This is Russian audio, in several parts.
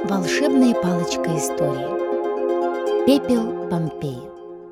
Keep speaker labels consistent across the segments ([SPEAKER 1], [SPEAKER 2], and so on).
[SPEAKER 1] Волшебная палочка истории. Пепел Помпеи.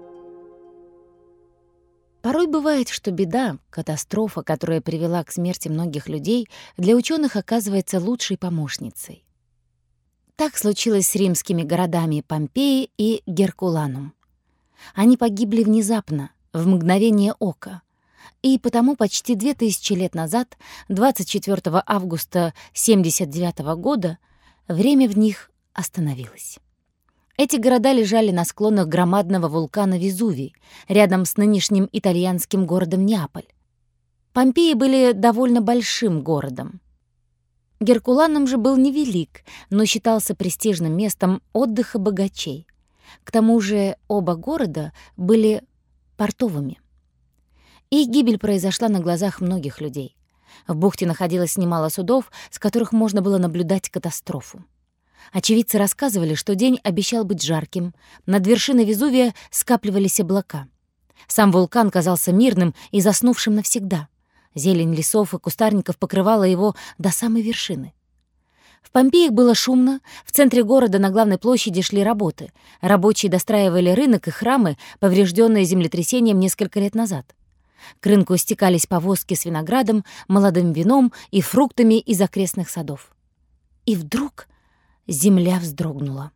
[SPEAKER 1] Порой бывает, что беда, катастрофа, которая привела к смерти многих людей, для ученых оказывается лучшей помощницей. Так случилось с римскими городами Помпеи и Геркуланум. Они погибли внезапно, в мгновение ока, и потому почти 2000 лет назад, 24 августа 79 года, время в них остановилось. Эти города лежали на склонах громадного вулкана Везувий, рядом с нынешним итальянским городом Неаполь. Помпеи были довольно большим городом. Геркуланум же был невелик, но считался престижным местом отдыха богачей. К тому же оба города были портовыми. Их гибель произошла на глазах многих людей. В бухте находилось немало судов, с которых можно было наблюдать катастрофу. Очевидцы рассказывали, что день обещал быть жарким, над вершиной Везувия скапливались облака. Сам вулкан казался мирным и заснувшим навсегда. Зелень лесов и кустарников покрывала его до самой вершины. В Помпеях было шумно, в центре города на главной площади шли работы. Рабочие достраивали рынок и храмы, поврежденные землетрясением несколько лет назад. К рынку стекались повозки с виноградом, молодым вином и фруктами из окрестных садов. И вдруг земля вздрогнула.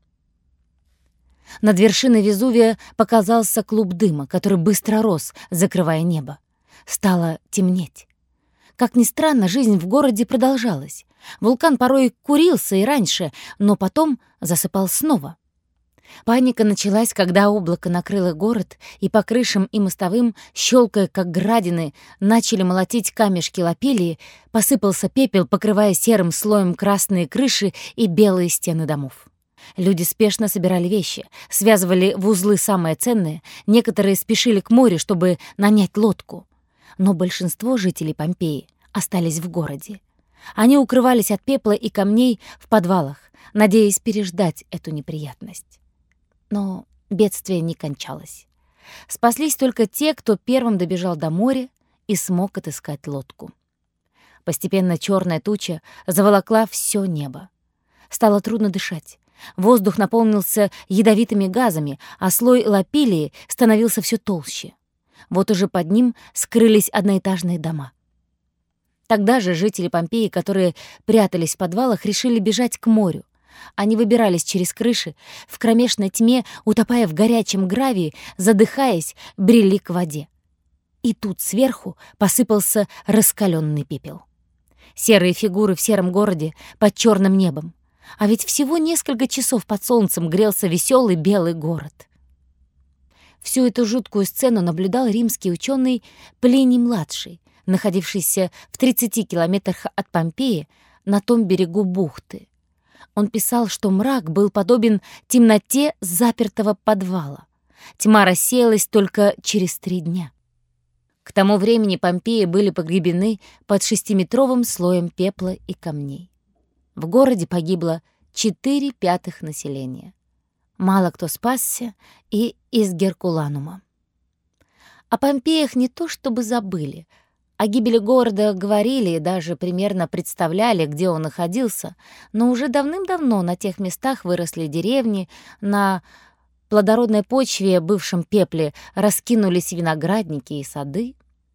[SPEAKER 1] Над вершиной Везувия показался клуб дыма, который быстро рос, закрывая небо. Стало темнеть. Как ни странно, жизнь в городе продолжалась. Вулкан порой курился и раньше, но потом засыпал снова. Паника началась, когда облако накрыло город, и по крышам и мостовым, щелкая как градины, начали молотить камешки лапилии, посыпался пепел, покрывая серым слоем красные крыши и белые стены домов. Люди спешно собирали вещи, связывали в узлы самое ценное, некоторые спешили к морю, чтобы нанять лодку. Но большинство жителей Помпеи остались в городе. Они укрывались от пепла и камней в подвалах, надеясь переждать эту неприятность. Но бедствие не кончалось. Спаслись только те, кто первым добежал до моря и смог отыскать лодку. Постепенно черная туча заволокла все небо. Стало трудно дышать. Воздух наполнился ядовитыми газами, а слой лапилии становился все толще. Вот уже под ним скрылись одноэтажные дома. Тогда же жители Помпеи, которые прятались в подвалах, решили бежать к морю. Они выбирались через крыши, в кромешной тьме, утопая в горячем гравии, задыхаясь, брели к воде. И тут сверху посыпался раскаленный пепел. Серые фигуры в сером городе под черным небом. А ведь всего несколько часов под солнцем грелся веселый белый город. Всю эту жуткую сцену наблюдал римский ученый Плиний-младший, находившийся в 30 километрах от Помпеи на том берегу бухты. Он писал, что мрак был подобен темноте запертого подвала. Тьма рассеялась только через 3 дня. К тому времени Помпеи были погребены под 6-метровым слоем пепла и камней. В городе погибло 4/5 населения. Мало кто спасся и из Геркуланума. О Помпеях не то чтобы забыли. О гибели города говорили и даже примерно представляли, где он находился, но уже давным-давно на тех местах выросли деревни, на плодородной почве, бывшем пепле, раскинулись виноградники и сады.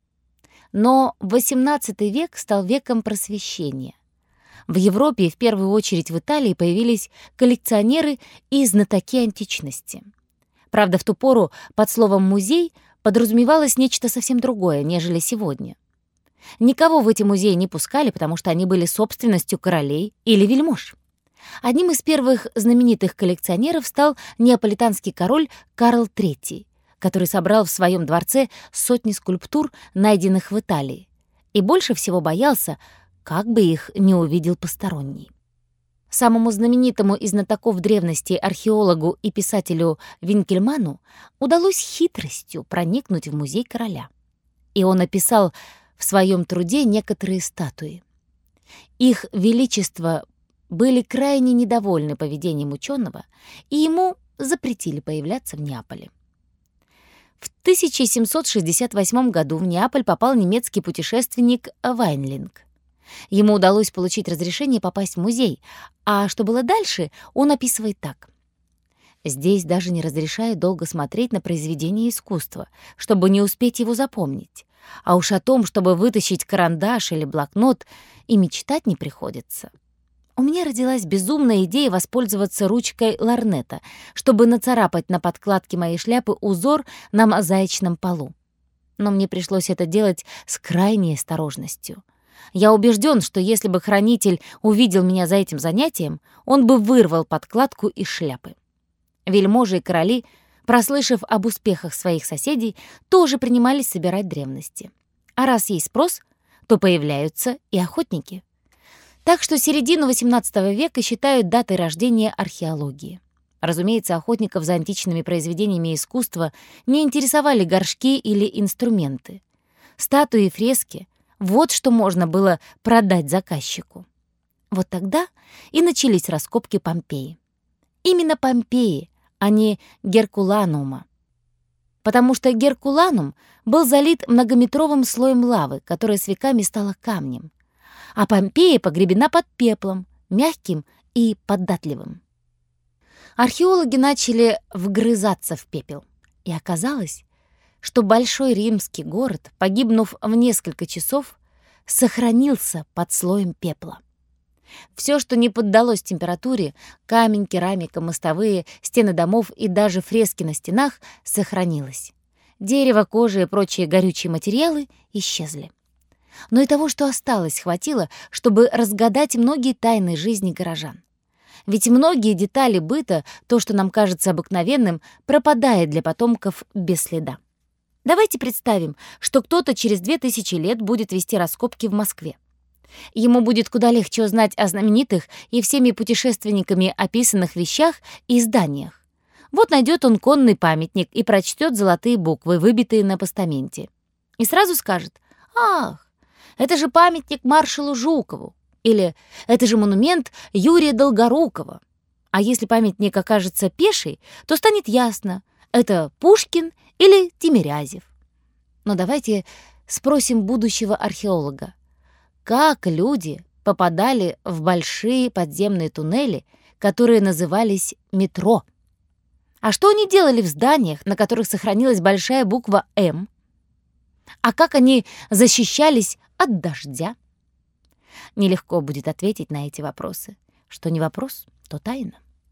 [SPEAKER 1] Но XVIII век стал веком просвещения. В Европе и в первую очередь в Италии появились коллекционеры и знатоки античности. Правда, в ту пору под словом «музей» подразумевалось нечто совсем другое, нежели сегодня. Никого в эти музеи не пускали, потому что они были собственностью королей или вельмож. Одним из первых знаменитых коллекционеров стал неаполитанский король Карл III, который собрал в своем дворце сотни скульптур, найденных в Италии, и больше всего боялся, как бы их не увидел посторонний. Самому знаменитому из знатоков древности археологу и писателю Винкельману удалось хитростью проникнуть в музей короля. И он описал в своем труде некоторые статуи. Их величество были крайне недовольны поведением ученого, и ему запретили появляться в Неаполе. В 1768 году в Неаполь попал немецкий путешественник Вайнлинг. Ему удалось получить разрешение попасть в музей, а что было дальше, он описывает так. Здесь даже не разрешают долго смотреть на произведение искусства, чтобы не успеть его запомнить. А уж о том, чтобы вытащить карандаш или блокнот, и мечтать не приходится. У меня родилась безумная идея воспользоваться ручкой лорнета, чтобы нацарапать на подкладке моей шляпы узор на мозаичном полу. Но мне пришлось это делать с крайней осторожностью. Я убежден, что если бы хранитель увидел меня за этим занятием, он бы вырвал подкладку из шляпы. Вельможи и короли, прослышав об успехах своих соседей, тоже принимались собирать древности. А раз есть спрос, то появляются и охотники. Так что середину XVIII века считают датой рождения археологии. Разумеется, охотников за античными произведениями искусства не интересовали горшки или инструменты. Статуи и фрески — вот что можно было продать заказчику. Вот тогда и начались раскопки Помпеи. Именно Помпеи, а не Геркуланума. Потому что Геркуланум был залит многометровым слоем лавы, которая с веками стала камнем. А Помпея погребена под пеплом, мягким и податливым. Археологи начали вгрызаться в пепел. И оказалось, что большой римский город, погибнув в несколько часов, сохранился под слоем пепла. Все, что не поддалось температуре — камень, керамика, мостовые, стены домов и даже фрески на стенах — сохранилось. Дерево, кожа и прочие горючие материалы исчезли. Но и того, что осталось, хватило, чтобы разгадать многие тайны жизни горожан. Ведь многие детали быта, то, что нам кажется обыкновенным, пропадает для потомков без следа. Давайте представим, что кто-то через 2000 лет будет вести раскопки в Москве. Ему будет куда легче узнать о знаменитых и всеми путешественниками описанных вещах и зданиях. Вот найдет он конный памятник и прочтет золотые буквы, выбитые на постаменте. И сразу скажет: «Ах, это же памятник маршалу Жукову!» Или «Это же монумент Юрия Долгорукова!» А если памятник окажется пеший, то станет ясно — это Пушкин или Тимирязев. Но давайте спросим будущего археолога. Как люди попадали в большие подземные туннели, которые назывались метро? А что они делали в зданиях, на которых сохранилась большая буква «М»? А как они защищались от дождя? Нелегко будет ответить на эти вопросы. Что не вопрос, то тайна.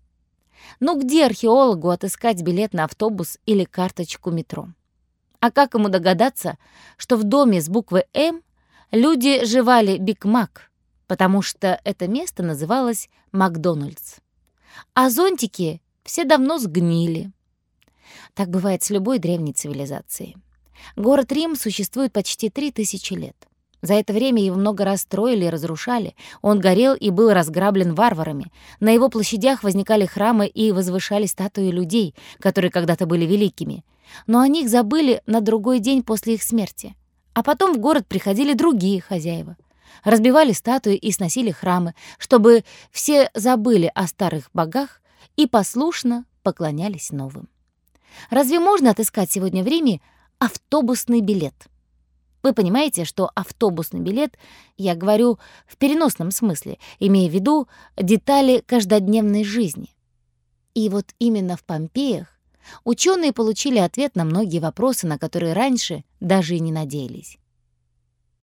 [SPEAKER 1] Но где археологу отыскать билет на автобус или карточку метро? А как ему догадаться, что в доме с буквы «М» люди жевали Биг Мак, потому что это место называлось Макдональдс? А зонтики все давно сгнили. Так бывает с любой древней цивилизацией. Город Рим существует почти 3000 лет. За это время его много раз строили и разрушали. Он горел и был разграблен варварами. На его площадях возникали храмы и возвышали статуи людей, которые когда-то были великими. Но о них забыли на другой день после их смерти. А потом в город приходили другие хозяева. Разбивали статуи и сносили храмы, чтобы все забыли о старых богах и послушно поклонялись новым. Разве можно отыскать сегодня в Риме автобусный билет? Вы понимаете, что автобусный билет, я говорю в переносном смысле, имея в виду детали каждодневной жизни. И вот именно в Помпеях ученые получили ответ на многие вопросы, на которые раньше даже и не надеялись.